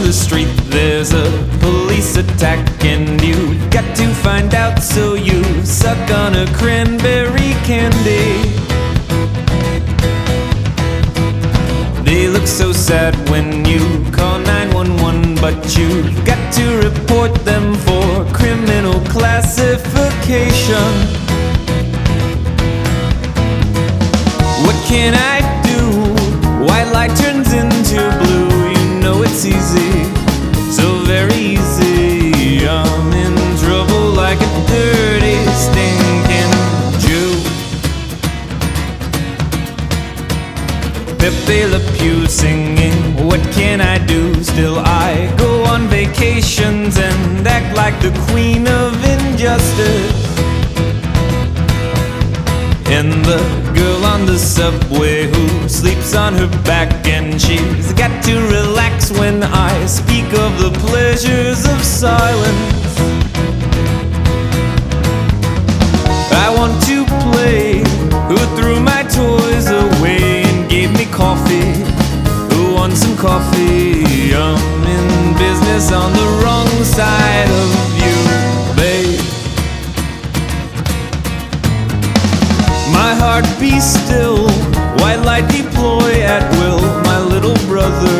the street, there's a police attack, and you got to find out, so you suck on a cranberry candy. They look so sad when you call 911, but you've got to report them for criminal classification. What can I do? White light turns into blue. You know it's easy, so very easy. I'm in trouble like a dirty, stinking Jew. Pepe Le Pew singing, what can I do? Still I go on vacations and act like the queen of injustice. And the girl on the subway who sleeps on her back, and she's got to relax when I speak of the pleasures of silence. I want to play who threw my toys away and gave me coffee. Who wants some coffee? I'm in business on the wrong side of you, babe. My heart be still, white light deploy at will. My little brother